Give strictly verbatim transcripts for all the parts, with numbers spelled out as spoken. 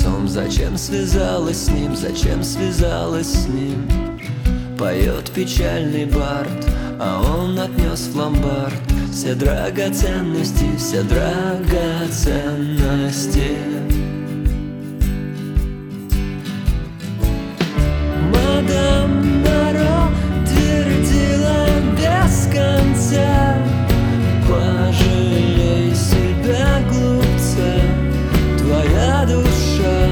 концом. Зачем связалась с ним, зачем связалась с ним? Поет печальный бард, а он отнес в ломбард все драгоценности, все драгоценности. Мадам Моро твердила без конца: пожалей себя, глупца, твоя душа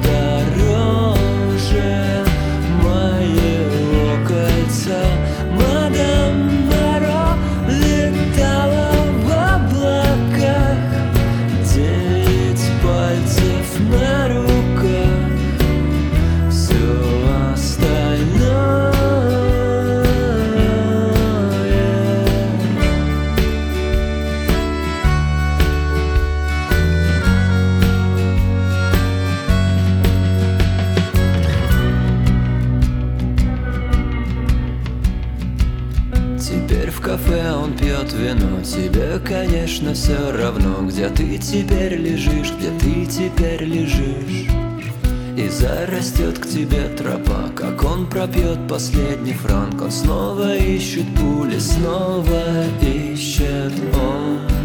дороже моего кольца. Мадам Моро летала в облаках, девять пальцев на руках, все остальное. Теперь в кафе он пьет вино. Тебе, конечно, все равно, где ты теперь лежишь, где ты теперь лежишь. И зарастет к тебе тропа, как он пропьет последний франк. Он снова ищет пули, снова ищет он.